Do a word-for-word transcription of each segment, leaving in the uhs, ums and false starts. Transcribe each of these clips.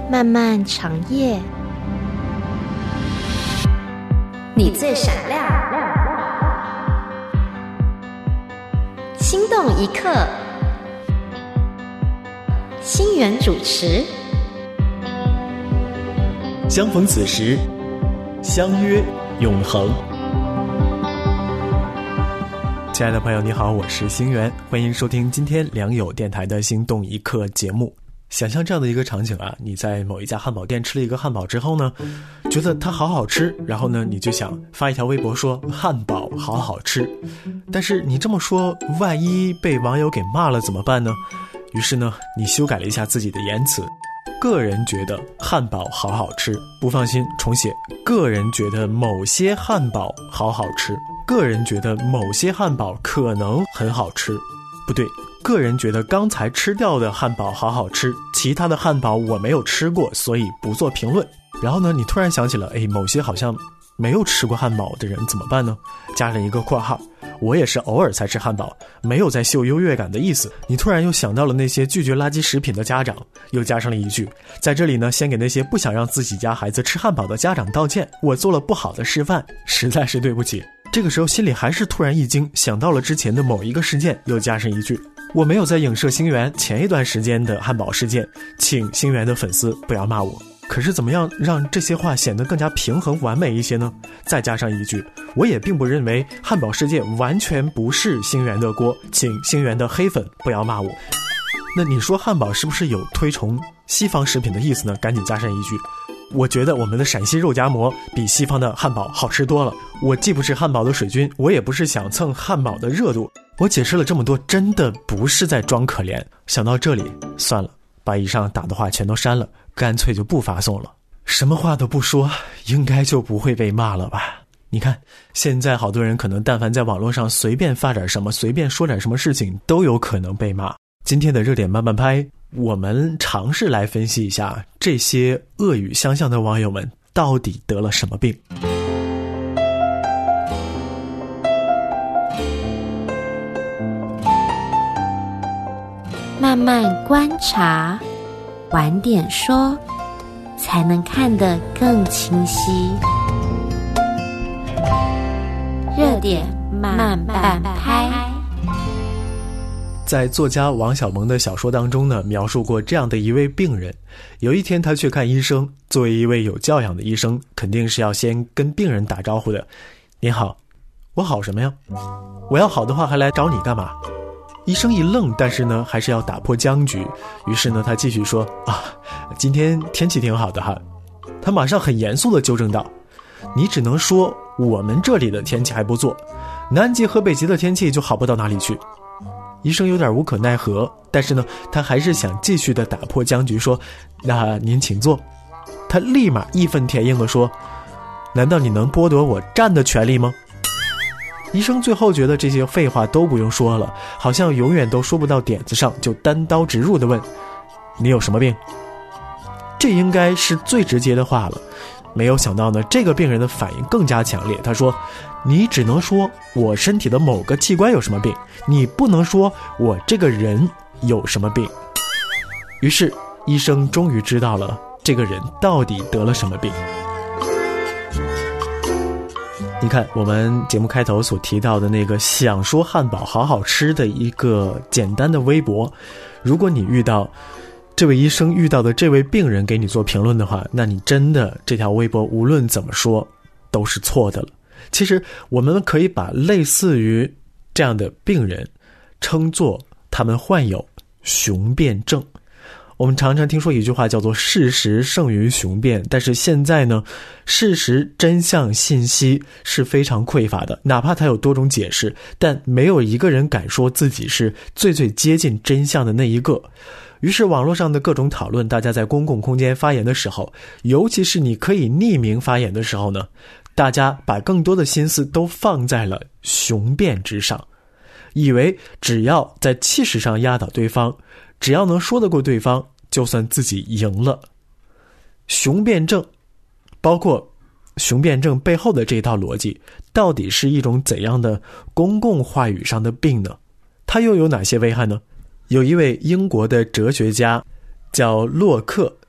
漫漫长夜，你最闪亮，心动一刻，星源主持。 相逢此时，相约永恒。亲爱的朋友你好，我是星源，欢迎收听今天良友电台的心动一刻节目。想象这样的一个场景啊，你在某一家汉堡店吃了一个汉堡之后呢，觉得它好好吃，然后呢你就想发一条微博说汉堡好好吃。但是你这么说，万一被网友给骂了怎么办呢？于是呢你修改了一下自己的言辞，个人觉得汉堡好好吃，不放心重写，个人觉得某些汉堡好好吃，个人觉得某些汉堡可能很好吃。不对，个人觉得刚才吃掉的汉堡好好吃，其他的汉堡我没有吃过，所以不做评论。然后呢你突然想起了，诶，某些好像没有吃过汉堡的人怎么办呢？加上一个括号，我也是偶尔才吃汉堡，没有在秀优越感的意思。你突然又想到了那些拒绝垃圾食品的家长，又加上了一句，在这里呢先给那些不想让自己家孩子吃汉堡的家长道歉，我做了不好的示范，实在是对不起。这个时候心里还是突然一惊，想到了之前的某一个事件，又加上一句，我没有在影射星源前一段时间的汉堡事件，请星源的粉丝不要骂我。可是怎么样让这些话显得更加平衡完美一些呢？再加上一句，我也并不认为汉堡事件完全不是星源的锅，请星源的黑粉不要骂我。那你说汉堡是不是有推崇西方食品的意思呢？赶紧加上一句，我觉得我们的陕西肉夹馍比西方的汉堡好吃多了。我既不是汉堡的水军，我也不是想蹭汉堡的热度。我解释了这么多，真的不是在装可怜。想到这里，算了，把以上打的话全都删了，干脆就不发送了。什么话都不说，应该就不会被骂了吧？你看，现在好多人可能但凡在网络上随便发点什么，随便说点什么事情，都有可能被骂。今天的热点慢慢拍，我们尝试来分析一下这些恶语相向的网友们到底得了什么病。 慢慢观察，晚点说，才能看得更清晰。热点慢半拍。 在作家王小蒙的小说当中呢，描述过这样的一位病人。有一天他去看医生，作为一位有教养的医生，肯定是要先跟病人打招呼的。你好。我好什么呀？我要好的话还来找你干嘛？医生一愣，但是呢还是要打破僵局，于是呢他继续说，啊，今天天气挺好的哈。他马上很严肃地纠正道，你只能说我们这里的天气还不错，南极和北极的天气就好不到哪里去。医生有点无可奈何，但是呢他还是想继续的打破僵局，说，那您请坐。他立马义愤填膺地说，难道你能剥夺我站的权利吗？医生最后觉得这些废话都不用说了，好像永远都说不到点子上，就单刀直入地问，你有什么病？这应该是最直接的话了。没有想到呢，这个病人的反应更加强烈。他说，你只能说我身体的某个器官有什么病，你不能说我这个人有什么病。于是医生终于知道了这个人到底得了什么病。你看我们节目开头所提到的那个想说汉堡好好吃的一个简单的微博，如果你遇到这位医生遇到的这位病人给你做评论的话，那你真的这条微博无论怎么说都是错的了。其实我们可以把类似于这样的病人称作他们患有雄辩症。我们常常听说一句话叫做事实胜于雄辩，但是现在呢，事实真相信息是非常匮乏的，哪怕它有多种解释，但没有一个人敢说自己是最最接近真相的那一个。于是网络上的各种讨论，大家在公共空间发言的时候，尤其是你可以匿名发言的时候呢，大家把更多的心思都放在了雄辩之上，以为只要在气势上压倒对方，只要能说得过对方，就算自己赢了。雄辩症，包括雄辩症背后的这一套逻辑，到底是一种怎样的公共话语上的病呢？它又有哪些危害呢？有一位英国的哲学家叫洛克，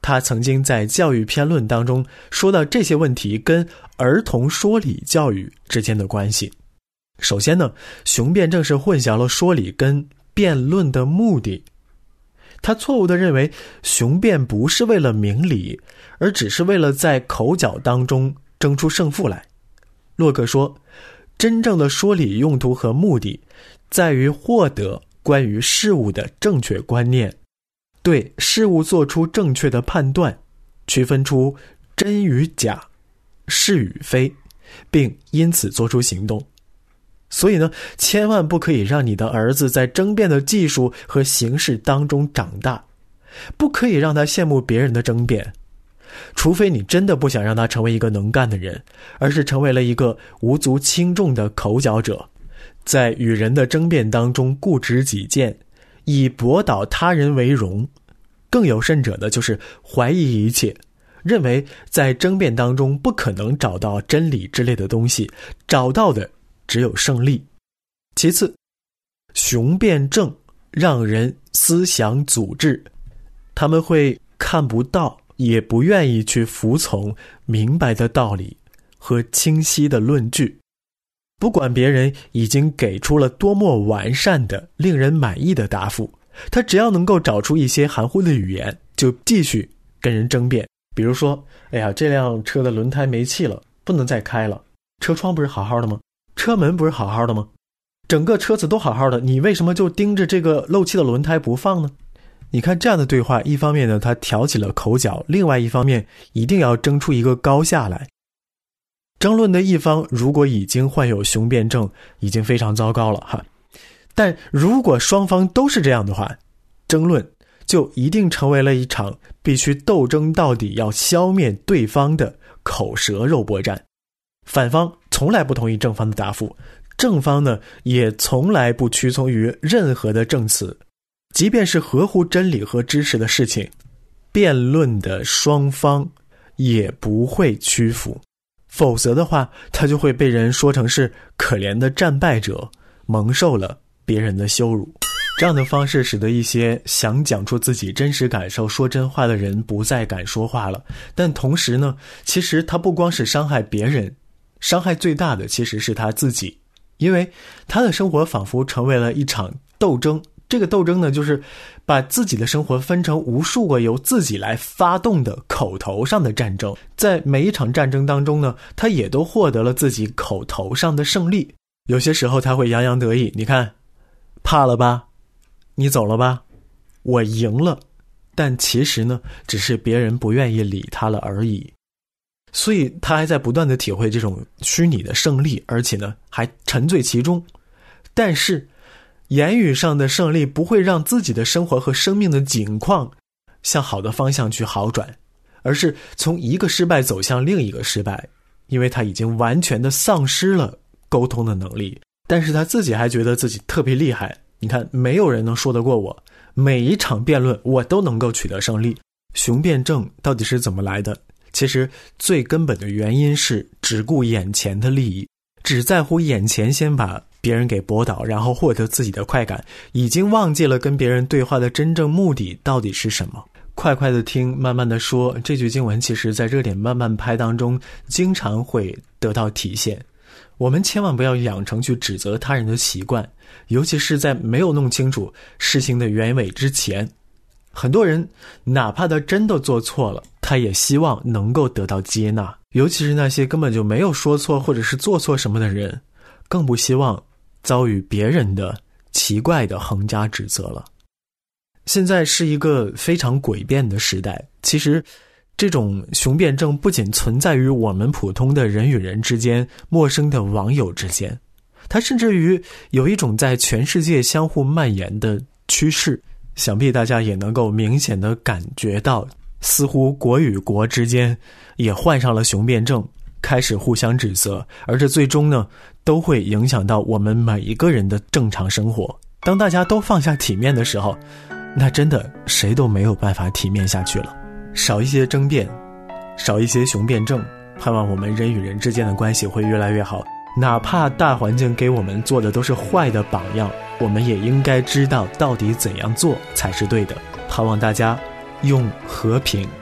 他曾经在教育篇论当中说到这些问题跟儿童说理教育之间的关系。首先呢，雄辩正是混淆了说理跟辩论的目的。他错误地认为雄辩不是为了明理，而只是为了在口角当中争出胜负来。洛克说，真正的说理用途和目的在于获得关于事物的正确观念，对事物做出正确的判断，区分出真与假，是与非，并因此做出行动。所以呢，千万不可以让你的儿子在争辩的技术和形式当中长大，不可以让他羡慕别人的争辩，除非你真的不想让他成为一个能干的人，而是成为了一个无足轻重的口角者，在与人的争辩当中固执己见，以驳倒他人为荣。更有甚者的就是怀疑一切，认为在争辩当中不可能找到真理之类的东西，找到的只有胜利。其次，雄辩症让人思想阻滞，他们会看不到也不愿意去服从明白的道理和清晰的论据，不管别人已经给出了多么完善的令人满意的答复，他只要能够找出一些含糊的语言，就继续跟人争辩。比如说，哎呀，这辆车的轮胎没气了，不能再开了，车窗不是好好的吗？车门不是好好的吗？整个车子都好好的，你为什么就盯着这个漏气的轮胎不放呢？你看这样的对话，一方面呢，他挑起了口角，另外一方面一定要争出一个高下来。争论的一方如果已经患有雄辩症，已经非常糟糕了哈。但如果双方都是这样的话，争论就一定成为了一场必须斗争到底，要消灭对方的口舌肉搏战。反方从来不同意正方的答复，正方呢也从来不屈从于任何的证词，即便是合乎真理和知识的事情，辩论的双方也不会屈服，否则的话，他就会被人说成是可怜的战败者，蒙受了别人的羞辱。这样的方式使得一些想讲出自己真实感受、说真话的人不再敢说话了。但同时呢，其实他不光是伤害别人，伤害最大的其实是他自己，因为他的生活仿佛成为了一场斗争。这个斗争呢，就是把自己的生活分成无数个由自己来发动的口头上的战争。在每一场战争当中呢，他也都获得了自己口头上的胜利。有些时候他会洋洋得意，你看，怕了吧？你走了吧？我赢了。但其实呢，只是别人不愿意理他了而已。所以他还在不断地体会这种虚拟的胜利，而且呢，还沉醉其中。但是言语上的胜利不会让自己的生活和生命的境况向好的方向去好转，而是从一个失败走向另一个失败，因为他已经完全的丧失了沟通的能力。但是他自己还觉得自己特别厉害，你看，没有人能说得过我，每一场辩论我都能够取得胜利。雄辩症到底是怎么来的？其实最根本的原因是只顾眼前的利益，只在乎眼前先把别人给驳倒，然后获得自己的快感，已经忘记了跟别人对话的真正目的到底是什么。快快的听，慢慢的说，这句经文其实在热点慢慢拍当中经常会得到体现。我们千万不要养成去指责他人的习惯，尤其是在没有弄清楚事情的原委之前。很多人哪怕他真的做错了，他也希望能够得到接纳，尤其是那些根本就没有说错或者是做错什么的人，更不希望遭遇别人的奇怪的横加指责了。现在是一个非常诡辩的时代，其实这种雄辩症不仅存在于我们普通的人与人之间，陌生的网友之间，它甚至于有一种在全世界相互蔓延的趋势。想必大家也能够明显的感觉到，似乎国与国之间也患上了雄辩症，开始互相指责，而这最终呢，都会影响到我们每一个人的正常生活。当大家都放下体面的时候，那真的谁都没有办法体面下去了。少一些争辩，少一些雄辩症，盼望我们人与人之间的关系会越来越好。哪怕大环境给我们做的都是坏的榜样，我们也应该知道到底怎样做才是对的。盼望大家用和平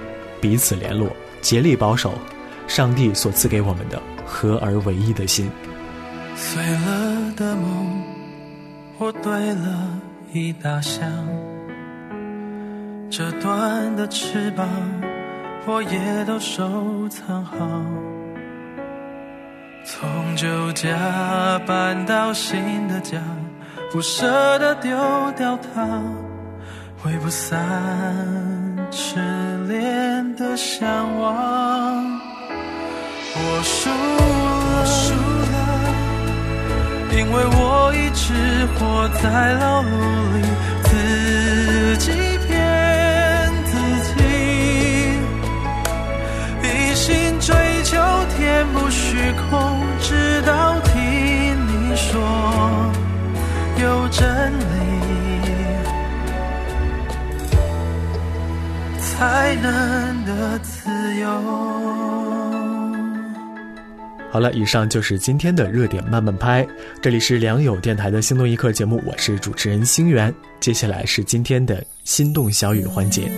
彼此联络，竭力保守上帝所赐给我们的合而为一的心。 碎了的梦，我堆了一大箱，折断的翅膀，我也都收藏好。从旧家搬到新的家，不舍得丢掉它，挥不散痴恋的向往。我输了，我输了，因为我一直活在牢笼里，自己骗自己，一心追求填补虚空，直到听你说有真理才能得自由。 好了，以上就是今天的热点慢慢拍，这里是良友电台的心动一刻节目，我是主持人星源。接下来是今天的心动小语环节。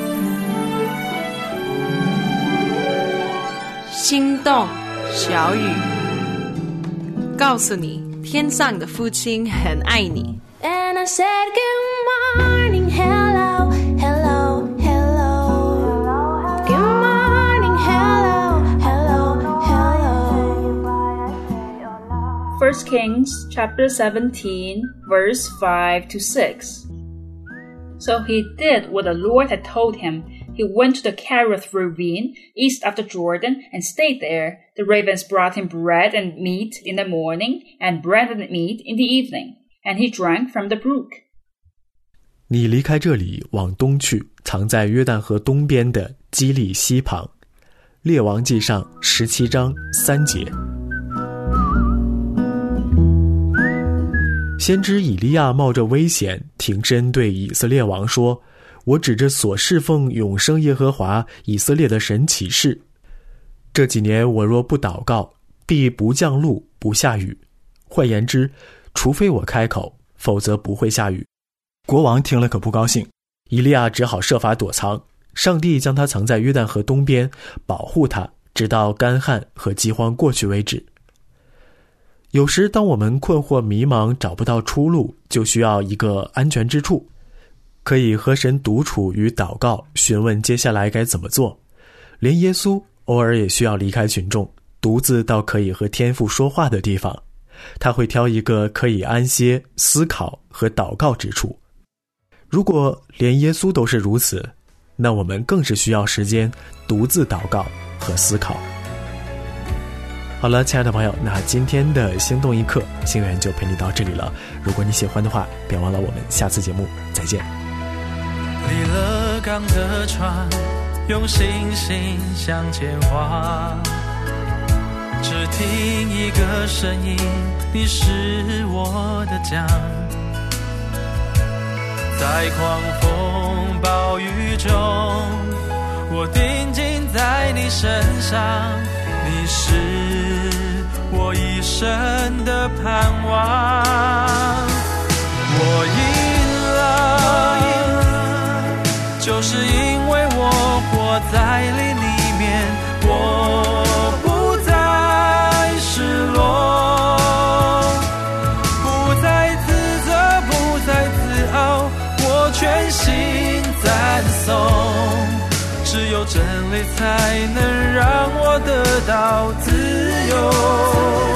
心动小语，告诉你天上的父亲很爱你。 And I said good morning, hello, hello, hello. Good morning, hello, hello, hello. First Kings chapter seventeen, verse five to six. So he did what the Lord had told him. He went to the Kerith ravine, east of the Jordan, and stayed there. The ravens brought him bread and meat in the morning, and bread and meat in the evening, and he drank from the brook. 你离开这里，往东去，藏在约旦河东边的基利溪旁。列王记上十七章三节。先知以利亚冒着危险挺身对以色列王说，我指着所侍奉永生耶和华以色列的神起誓，这几年我若不祷告，必不降露不下雨，换言之，除非我开口，否则不会下雨。国王听了可不高兴，以利亚只好设法躲藏，上帝将他藏在约旦河东边，保护他直到干旱和饥荒过去为止。有时当我们困惑迷茫找不到出路，就需要一个安全之处，可以和神独处与祷告，询问接下来该怎么做。连耶稣偶尔也需要离开群众，独自到可以和天父说话的地方，他会挑一个可以安歇、思考和祷告之处。如果连耶稣都是如此，那我们更是需要时间独自祷告和思考。好了，亲爱的朋友，那今天的心动一刻，星源就陪你到这里了。如果你喜欢的话，别忘了我们下次节目再见。 离了港的船，用星星向前划，只听一个声音，你是我的家。在狂风暴雨中，我定睛在你身上，你是我一生的盼望。我赢了，就是因为我活在灵里面，我不再失落，不再自责，不再自傲，我全心赞颂。只有真理才能让我得到自由。